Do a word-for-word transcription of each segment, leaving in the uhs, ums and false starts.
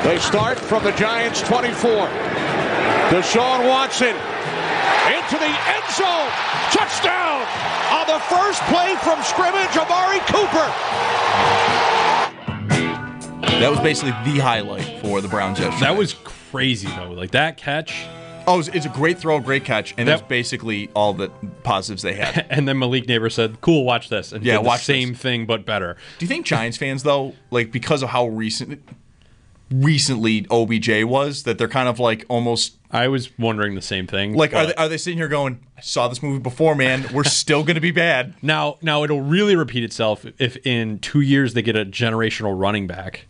They start from the Giants' twenty-four. Deshaun Watson into the end zone. Touchdown on the first play from scrimmage, Amari Cooper. That was basically the highlight for the Browns yesterday. That was crazy, though. Like, that catch. Oh, it's a great throw, great catch, and That- that's basically all the positives they had. And then Malik Neighbors said, cool, watch this. And Yeah, did the watch same this. thing, but better. Do you think Giants fans, though, like because of how recent, recently O B J was, that they're kind of like almost I was wondering the same thing. like, are but- they, are they sitting here going, I saw this movie before, man. We're still going to be bad. Now, now it'll really repeat itself if in two years they get a generational running back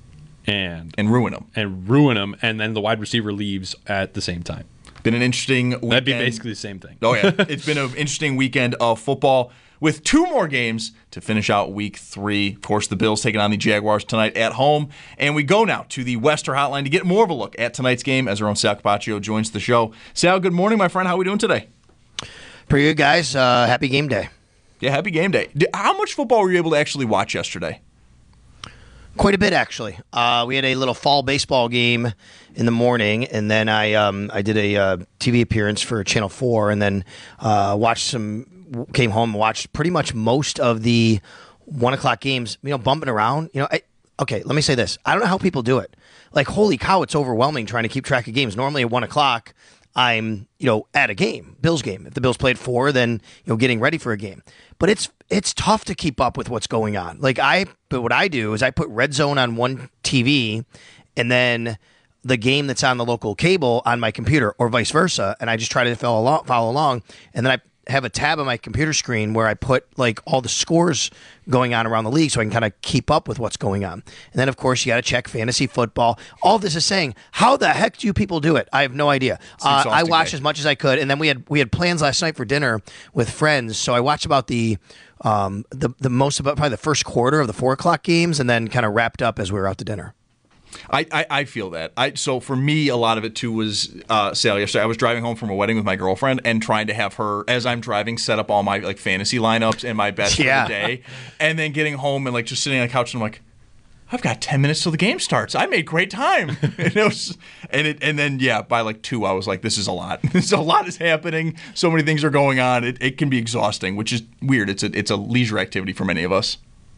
and And ruin them. and ruin them, and then the wide receiver leaves at the same time. Been an interesting weekend. That'd be basically the same thing. Oh, yeah. It's been an interesting weekend of football with two more games to finish out week three. Of course, the Bills taking on the Jaguars tonight at home. And we go now to the Western Hotline to get more of a look at tonight's game as our own Sal Capaccio joins the show. Sal, good morning, my friend. How are we doing today? Pretty good, guys. Uh, happy game day. Yeah, happy game day. Did- How much football were you able to actually watch yesterday? Quite a bit, actually. Uh, we had a little fall baseball game in the morning, and then I um, I did a uh, T V appearance for Channel four, and then uh, watched some. Came home and watched pretty much most of the one o'clock games. You know, bumping around. You know, I, okay. Let me say this. I don't know how people do it. Like, holy cow, it's overwhelming trying to keep track of games. Normally at one o'clock, I'm you know at a game, Bills game. If the Bills played four, then you know getting ready for a game. But it's it's tough to keep up with what's going on. Like I, but what I do is I put Red Zone on one T V, and then the game that's on the local cable on my computer, or vice versa, and I just try to follow along, follow along, and then I have a tab on my computer screen where I put like all the scores going on around the league so I can kind of keep up with what's going on. And then, of course, you got to check fantasy football. All this is saying, how the heck do you people do it? I have no idea. Uh, I watched day. as much as I could, and then we had we had plans last night for dinner with friends, so I watched about the um, the the most about probably the first quarter of the four o'clock games, and then kind of wrapped up as we were out to dinner. I, I, I feel that. I so for me, a lot of it too was uh, Sal. Yesterday, I was driving home from a wedding with my girlfriend and trying to have her, as I'm driving, set up all my like fantasy lineups and my best Yeah. for the day, and then getting home and like just sitting on the couch and I'm like, I've got ten minutes till the game starts. I made great time. and, it was, and it and then yeah, by like two, I was like, this is a lot. This a lot is happening. So many things are going on. It it can be exhausting, which is weird. It's a it's a leisure activity for many of us.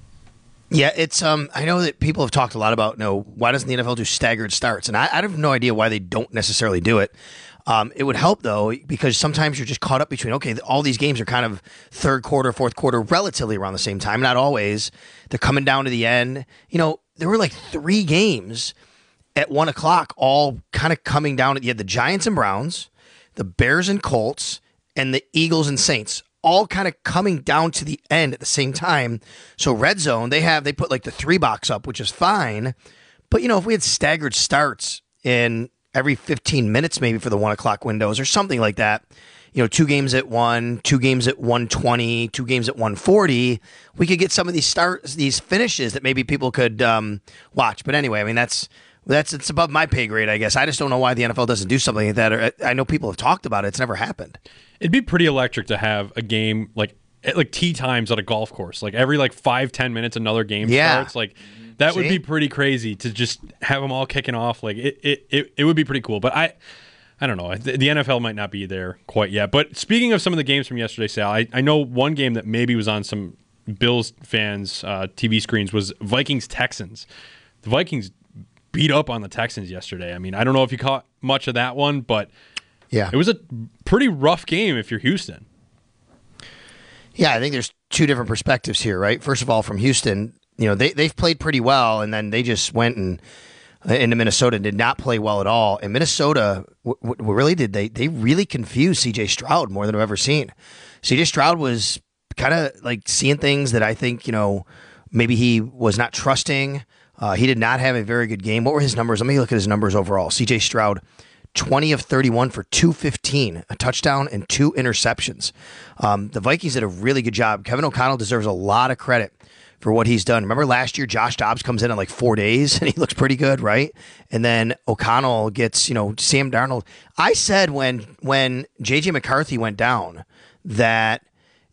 Yeah, it's um. I know that people have talked a lot about, you know, why doesn't the N F L do staggered starts? And I, I have no idea why they don't necessarily do it. Um, it would help, though, because sometimes you're just caught up between, okay, all these games are kind of third quarter, fourth quarter, relatively around the same time. Not always. They're coming down to the end. You know, there were like three games at one o'clock, all kind of coming down. You had the Giants and Browns, the Bears and Colts, and the Eagles and Saints, all kind of coming down to the end at the same time. So Red Zone, they have they put like the three box up, which is fine. But, you know, if we had staggered starts in every fifteen minutes maybe for the one o'clock windows or something like that, you know, two games at one, two games at one twenty, two games at one forty, we could get some of these starts, these finishes that maybe people could um, watch. But anyway, I mean, that's that's it's above my pay grade, I guess. I just don't know why the N F L doesn't do something like that. Or, I know people have talked about it. It's never happened. It'd be pretty electric to have a game like at like tee times at a golf course. Like every like five, ten minutes, another game Yeah. starts. Like that would See? be pretty crazy to just have them all kicking off. Like it, it, it, it would be pretty cool. But I, I don't know. The, the N F L might not be there quite yet. But speaking of some of the games from yesterday, Sal, I, I know one game that maybe was on some Bills fans' uh, T V screens was Vikings Texans. The Vikings beat up on the Texans yesterday. I mean, I don't know if you caught much of that one, but Yeah. it was a pretty rough game if you're Houston. Yeah, I think there's two different perspectives here, right? First of all, from Houston, you know, they, they've played pretty well, and then they just went and uh, into Minnesota and did not play well at all. And Minnesota, what, what really did, they they really confused C J Stroud more than I've ever seen. C J Stroud was kind of like seeing things that I think, you know, maybe he was not trusting. Uh, he did not have a very good game. What were his numbers? Let me look at his numbers overall. C J Stroud, twenty of thirty-one for two fifteen, a touchdown and two interceptions. Um, the Vikings did a really good job. Kevin O'Connell deserves a lot of credit for what he's done. Remember last year, Josh Dobbs comes in in like four days and he looks pretty good, right? And then O'Connell gets, you know, Sam Darnold. I said when when J J McCarthy went down that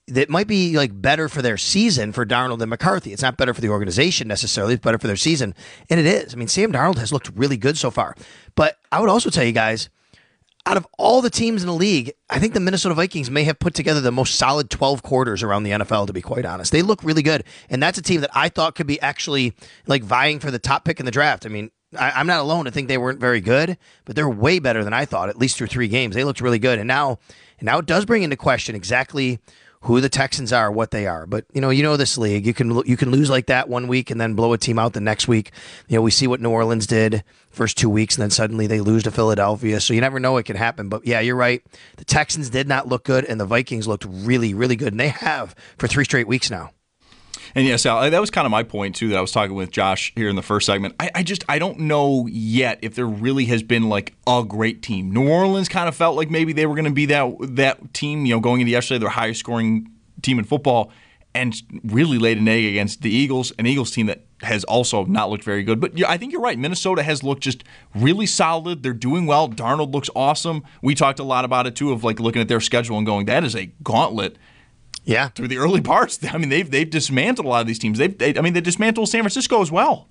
that might be like better for their season for Darnold and McCarthy. It's not better for the organization necessarily. It's better for their season. And it is. I mean, Sam Darnold has looked really good so far. But I would also tell you guys, out of all the teams in the league, I think the Minnesota Vikings may have put together the most solid twelve quarters around the N F L, to be quite honest. They look really good. And that's a team that I thought could be actually like vying for the top pick in the draft. I mean, I, I'm not alone to think they weren't very good, but they're way better than I thought, at least through three games. They looked really good. And now, and now it does bring into question exactly who the Texans are, what they are. But, you know, you know this league. You can you can lose like that one week and then blow a team out the next week. You know, we see what New Orleans did first two weeks, and then suddenly they lose to Philadelphia. So you never know what can happen. But, yeah, you're right. The Texans did not look good, and the Vikings looked really, really good. And they have for three straight weeks now. And yes, Al, that was kind of my point, too, that I was talking with Josh here in the first segment. I, I just, I don't know yet if there really has been, like, a great team. New Orleans kind of felt like maybe they were going to be that that team, you know, going into yesterday, their highest scoring team in football, and really laid an egg against the Eagles, an Eagles team that has also not looked very good. But yeah, I think you're right. Minnesota has looked just really solid. They're doing well. Darnold looks awesome. We talked a lot about it, too, of, like, looking at their schedule and going, that is a gauntlet. Yeah, through the early parts. I mean, they've they've dismantled a lot of these teams. They've, they, I mean, they dismantled San Francisco as well.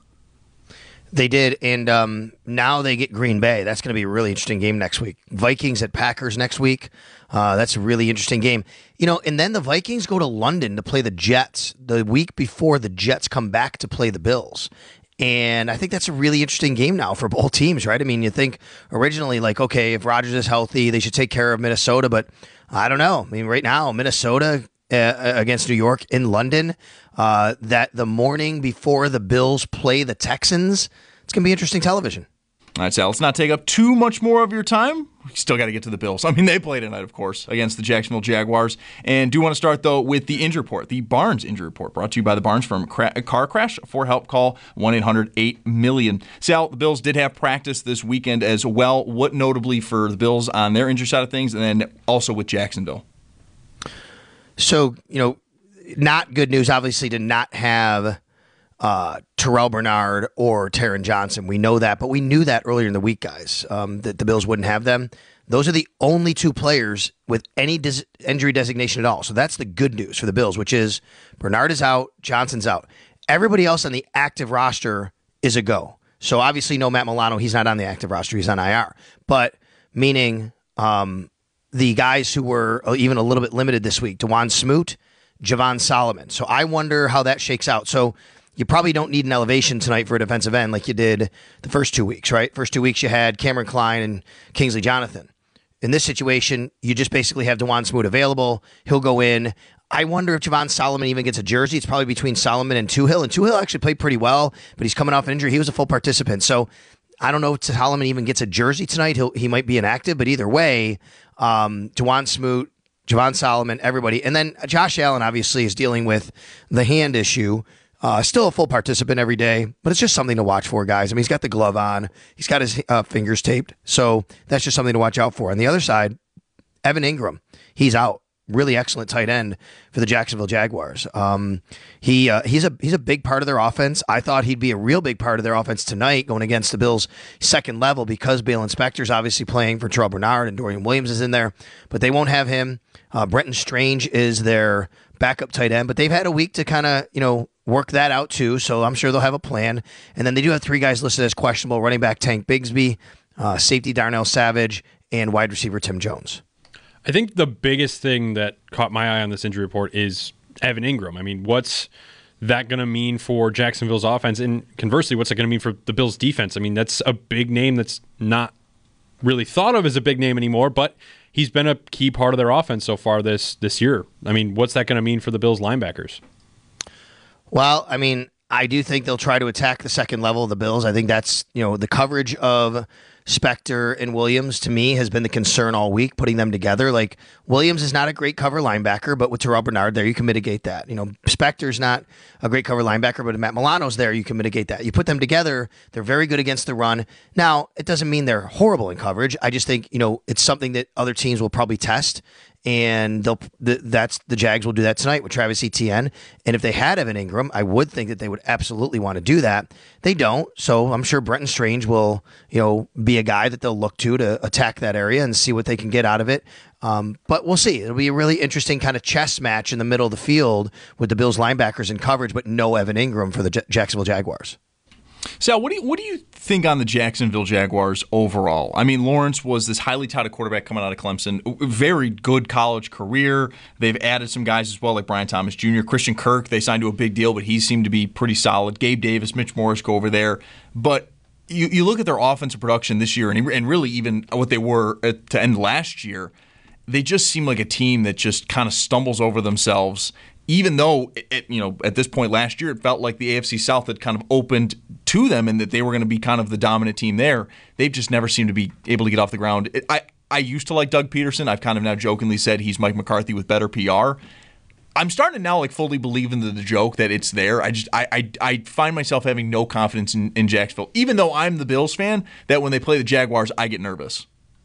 They did, and um, now they get Green Bay. That's going to be a really interesting game next week. Vikings at Packers next week. Uh, that's a really interesting game. You know, and then the Vikings go to London to play the Jets the week before the Jets come back to play the Bills. And I think that's a really interesting game now for both teams, right? I mean, you think originally like, okay, if Rodgers is healthy, they should take care of Minnesota, but I don't know. I mean, right now, Minnesota Uh, against New York in London, uh, that the morning before the Bills play the Texans, it's going to be interesting television. All right, Sal, let's not take up too much more of your time. We still got to get to the Bills. I mean, they play tonight, of course, against the Jacksonville Jaguars. And do want to start, though, with the injury report, the Barnes injury report, brought to you by the Barnes firm. Cra- car crash, for help, call one eight hundred eight million. Sal, the Bills did have practice this weekend as well. What notably for the Bills on their injury side of things, and then also with Jacksonville? So, you know, not good news, obviously, to not have uh, Terrell Bernard or Taron Johnson. We know that, but we knew that earlier in the week, guys, um, that the Bills wouldn't have them. Those are the only two players with any dis- injury designation at all. So that's the good news for the Bills, which is Bernard is out, Johnson's out. Everybody else on the active roster is a go. So obviously no Matt Milano. He's not on the active roster. He's on I R. But meaning... Um, the guys who were even a little bit limited this week, DeJuan Smoot, Javon Solomon. So I wonder how that shakes out. So you probably don't need an elevation tonight for a defensive end like you did the first two weeks, right? First two weeks you had Cameron Klein and Kingsley Jonathan. In this situation, you just basically have DeJuan Smoot available. He'll go in. I wonder if Javon Solomon even gets a jersey. It's probably between Solomon and Tuhill. And Tuhill actually played pretty well, but he's coming off an injury. He was a full participant. So I don't know if Solomon even gets a jersey tonight. He'll, he might be inactive, but either way, um, DeJuan Smoot, Javon Solomon, everybody. And then Josh Allen obviously is dealing with the hand issue. Uh, still a full participant every day, but it's just something to watch for, guys. I mean, he's got the glove on. He's got his uh, fingers taped. So that's just something to watch out for. On the other side, Evan Ingram, he's out. Really excellent tight end for the Jacksonville Jaguars. Um, he uh, he's a he's a big part of their offense. I thought he'd be a real big part of their offense tonight, going against the Bills' second level, because Balen Spector's obviously playing for Terrell Bernard and Dorian Williams is in there, but they won't have him. Uh, Brenton Strange is their backup tight end, but they've had a week to kind of you know work that out too. So I'm sure they'll have a plan. And then they do have three guys listed as questionable: running back Tank Bigsby, uh, safety Darnell Savage, and wide receiver Tim Jones. I think the biggest thing that caught my eye on this injury report is Evan Ingram. I mean, what's that going to mean for Jacksonville's offense? And conversely, what's it going to mean for the Bills' defense? I mean, that's a big name that's not really thought of as a big name anymore, but he's been a key part of their offense so far this this year. I mean, what's that going to mean for the Bills' linebackers? Well, I mean, I do think they'll try to attack the second level of the Bills. I think that's, you know, the coverage of Spector and Williams, to me, has been the concern all week, putting them together. Like, Williams is not a great cover linebacker, but with Terrell Bernard there, you can mitigate that. You know, Spector's not a great cover linebacker, but with Matt Milano's there, you can mitigate that. You put them together, they're very good against the run. Now, it doesn't mean they're horrible in coverage. I just think, you know, it's something that other teams will probably test. and they'll th- that's the Jags will do that tonight with Travis Etienne. And if they had Evan Ingram, I would think that they would absolutely want to do that. They don't, so I'm sure Brenton Strange will, you know, be a guy that they'll look to to attack that area and see what they can get out of it. Um, but we'll see. It'll be a really interesting kind of chess match in the middle of the field with the Bills linebackers in coverage, but no Evan Ingram for the J- Jacksonville Jaguars. Sal, what do you, what do you think on the Jacksonville Jaguars overall? I mean, Lawrence was this highly touted quarterback coming out of Clemson. Very good college career. They've added some guys as well, like Brian Thomas Junior Christian Kirk, they signed to a big deal, but he seemed to be pretty solid. Gabe Davis, Mitch Morris go over there. But you, you look at their offensive production this year, and, and really even what they were at, to end last year, they just seem like a team that just kind of stumbles over themselves. Even though, it, you know, at this point last year, it felt like the A F C South had kind of opened to them and that they were going to be kind of the dominant team there. They've just never seemed to be able to get off the ground. It, I, I used to like Doug Peterson. I've kind of now jokingly said he's Mike McCarthy with better P R. I'm starting to now like fully believe in the, the joke that it's there. I just I I, I find myself having no confidence in, in Jacksonville, even though I'm the Bills fan. That when they play the Jaguars, I get nervous.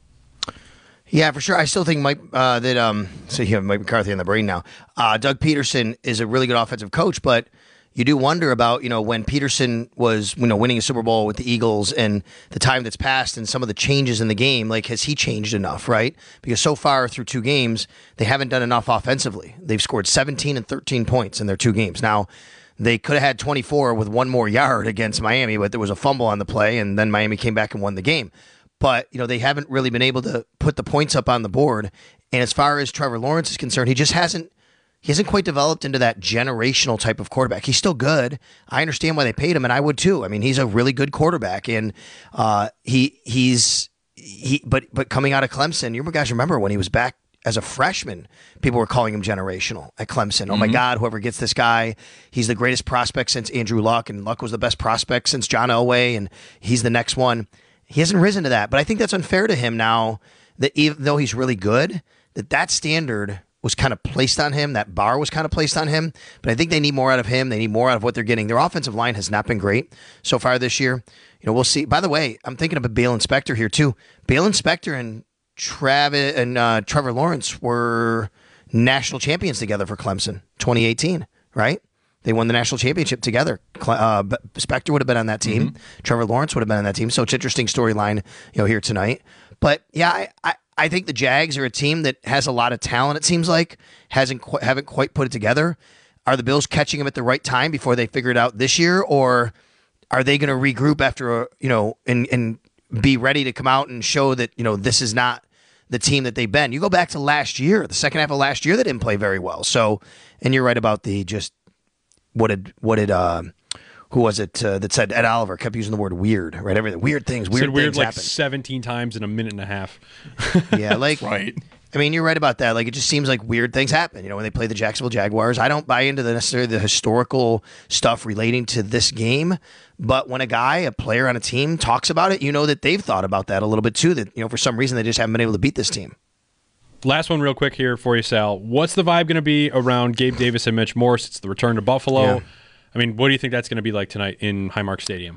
Yeah, for sure. I still think Mike uh, that um. So you have Mike McCarthy on the brain now. Uh, Doug Peterson is a really good offensive coach, but you do wonder about, you know, when Peterson was, you know, winning a Super Bowl with the Eagles and the time that's passed and some of the changes in the game. Like, has he changed enough? Right? Because so far through two games, they haven't done enough offensively. They've scored seventeen and thirteen points in their two games. Now, they could have had twenty-four with one more yard against Miami, but there was a fumble on the play, and then Miami came back and won the game. But, you know, they haven't really been able to put the points up on the board. And as far as Trevor Lawrence is concerned, he just hasn't he hasn't quite developed into that generational type of quarterback. He's still good. I understand why they paid him, and I would too. I mean, he's a really good quarterback, and uh, he he's he. But but coming out of Clemson, you guys remember when he was back as a freshman, people were calling him generational at Clemson. Oh, my God, whoever gets this guy, he's the greatest prospect since Andrew Luck, and Luck was the best prospect since John Elway, and he's the next one. He hasn't risen to that, but I think that's unfair to him now that even though he's really good, that that standard was kind of placed on him, that bar was kind of placed on him, but I think they need more out of him. They need more out of what they're getting. Their offensive line has not been great so far this year. You know, we'll see. By the way, I'm thinking of a Bale Inspector here too. Bale Inspector and Travis and uh, Trevor Lawrence were national champions together for Clemson, twenty eighteen, right? They won the national championship together. Uh, Spector would have been on that team. Mm-hmm. Trevor Lawrence would have been on that team. So it's an interesting storyline, you know, here tonight. But yeah, I, I, I think the Jags are a team that has a lot of talent. It seems like hasn't qu- haven't quite put it together. Are the Bills catching them at the right time before they figure it out this year, or are they going to regroup after a, you know and and be ready to come out and show that, you know, this is not the team that they've been? You go back to last year, the second half of last year, they didn't play very well. So, and you're right about the just. What did what did uh, who was it uh, that said Ed Oliver kept using the word weird, right? Everything weird things, weird said weird things like happen. seventeen times in a minute and a half. Yeah, like right. I mean, you're right about that. Like, it just seems like weird things happen. You know, when they play the Jacksonville Jaguars, I don't buy into the necessarily the historical stuff relating to this game. But when a guy, a player on a team, talks about it, you know that they've thought about that a little bit too. That, you know, for some reason they just haven't been able to beat this team. Last one real quick here for you, Sal. What's the vibe going to be around Gabe Davis and Mitch Morse? It's the return to Buffalo. Yeah. I mean, what do you think that's going to be like tonight in Highmark Stadium?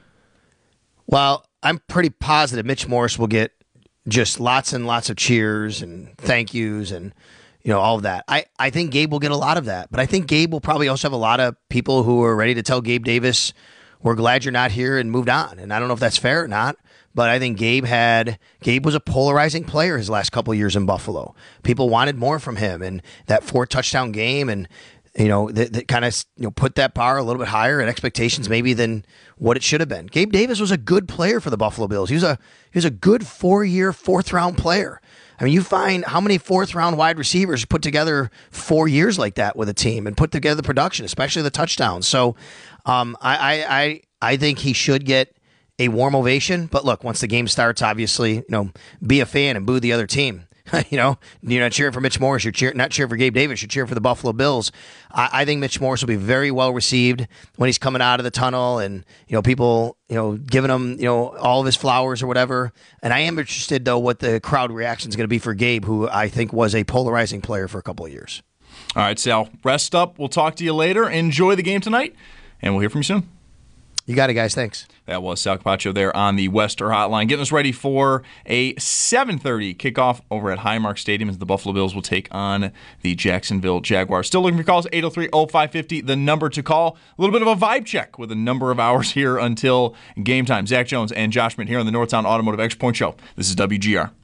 Well, I'm pretty positive Mitch Morse will get just lots and lots of cheers and thank yous and, you know, all of that. I, I think Gabe will get a lot of that, but I think Gabe will probably also have a lot of people who are ready to tell Gabe Davis, we're glad you're not here, and moved on. And I don't know if that's fair or not, but I think Gabe had Gabe was a polarizing player his last couple of years in Buffalo. People wanted more from him, and that four touchdown game, and you know that, that kind of you know put that bar a little bit higher and expectations maybe than what it should have been. Gabe Davis was a good player for the Buffalo Bills. He was a he was a good four year fourth round player. I mean, you find how many fourth round wide receivers put together four years like that with a team and put together the production, especially the touchdowns. So um, I, I I I think he should get a warm ovation. But look, once the game starts, obviously, you know, be a fan and boo the other team. You know, you're not cheering for Mitch Morris. You're cheer- not cheering for Gabe Davis. You're cheering for the Buffalo Bills. I-, I think Mitch Morris will be very well received when he's coming out of the tunnel, and you know, people, you know, giving him, you know, all of his flowers or whatever. And I am interested though what the crowd reaction is going to be for Gabe, who I think was a polarizing player for a couple of years. All right, Sal, rest up. We'll talk to you later. Enjoy the game tonight, and we'll hear from you soon. You got it, guys. Thanks. That was Sal Capaccio there on the Wester Hotline, getting us ready for a seven thirty kickoff over at Highmark Stadium as the Buffalo Bills will take on the Jacksonville Jaguars. Still looking for calls, eight oh three oh five five oh, the number to call. A little bit of a vibe check with a number of hours here until game time. Zach Jones and Josh Schmidt here on the Northtown Automotive Extra Point Show. This is W G R.